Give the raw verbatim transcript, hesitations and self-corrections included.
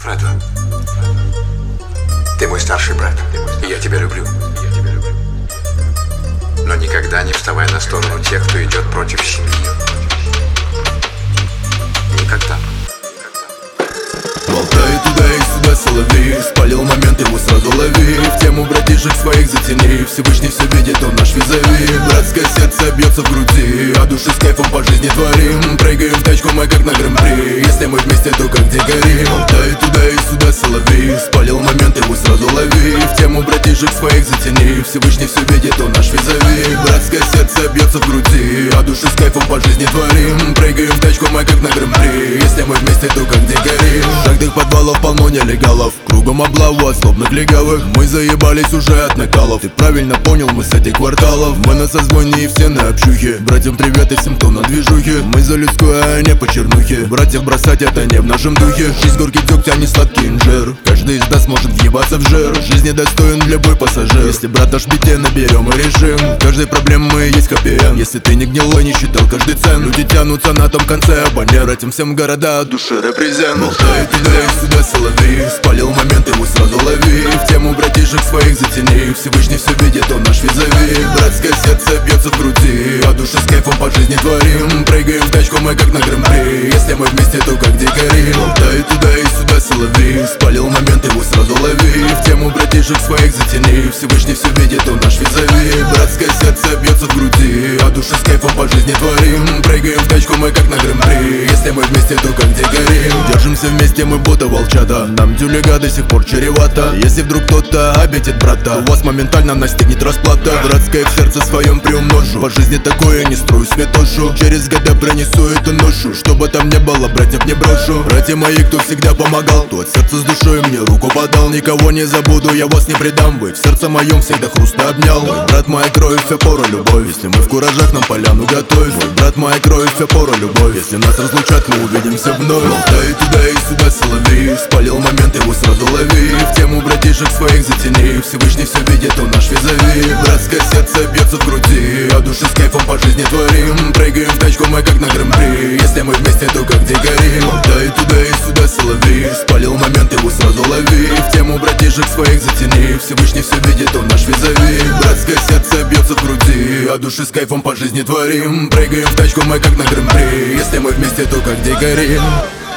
Фредо, ты мой старший брат, и я тебя люблю. Но никогда не вставай на сторону тех, кто идет против семьи. Никогда. Болтай туда и сюда, соловей. Спалил момент, его сразу лови. В тему братишек своих затяни. Всевышний все видит, он наш визави. Братское сердце бьется в груди, а души с кайфом по жизни творим. Прыгаем в тачку мы как на гран-при. Если мы вместе, то как дикари. Болтай туда и сюда, соловей. Спалил момент, его сразу лови. В тему братишек своих затяни. Всевышний все видит, он наш визави. Братское сердце бьется в груди, а души с кайфом по жизни творим. Прыгаем в тачку мы как на гран-при. Если мы вместе, то как дикари. Каждых подвалов полно нелегалов, кругом облаву от злобных легавых. Мы заебались уже от накалов. Ты правильно понял, мы с этих кварталов. Мы на созвоне и все на общухе. Братьям привет и всем, кто на движухе. Мы за людскую, а не по чернухе. Братьев бросать это не в нашем духе. Жизнь горький дегтя, не сладкий инжир. Каждый из нас может въебаться в жир. Жизни достоин любой пассажир. Если брат наш бите, наберем и решим. Каждой проблемы есть хэппи-энд. Если ты не гнилой, не считал каждый цен. Люди тянутся на том конце, абонер. Этим всем города от души репрезент. Болтай туда и сюда, соловей. Спалил момент, его сразу лови. В тему братишек своих затяни. Всевышний все видит, он наш визави. Братское сердце бьется в груди, а души с кайфом по жизни творим. Прыгаем в тачку мы как на гран-при. Если мы вместе, то как дикари. Болтай туда и сюда, соловей. Спалил момент, его сразу лови. В тему братишек своих затяни. Всевышний все видит, он наш визави. Братское сердце бьется в груди, а души с кайфом по жизни творим. Прыгаем в тачку мы как на гран-при. Если мы вместе, то как дикари. Держимся вместе, мы будто волчата. Нам тюлега до сих пор чревато. Если вдруг кто-то обидит брата, у вас моментально настигнет расплата. Братское в сердце своем приумножу. По жизни такое не строю святошу. Через года пронесу эту ношу. Чтобы там не было, братьев не брошу. Братья мои, кто всегда помогал, кто от сердца с душой мне руку подал. Никого не забуду, я вас не предам. Вы в сердце моем всегда хрустно обнял. Мой брат, моя кровь, вся пора любовь. Если мы в куражах, нам поляну готовь. Мой брат, моя кровь, вся пора любовь. Если нас разлучат, мы увидимся вновь. Болтай туда и сюда, соловей. Спалил момент, его сразу лови. В тему братишек своих затяни. Всевышний все видит, он наш визави. Братское сердце бьется в груди, а души с кайфом по жизни творим. Прыгаем в тачку мы как на гран-при. Если мы вместе, то как дикари. Болтай туда и сюда, соловей. Спалил момент, его сразу лови. В тему братишек своих затяни. Всевышний все видит, он наш визави. Братское сердце бьется в груди, а души с кайфом по жизни творим. Прыгаем в тачку мы как на гран-при. Если мы вместе, то как дикари.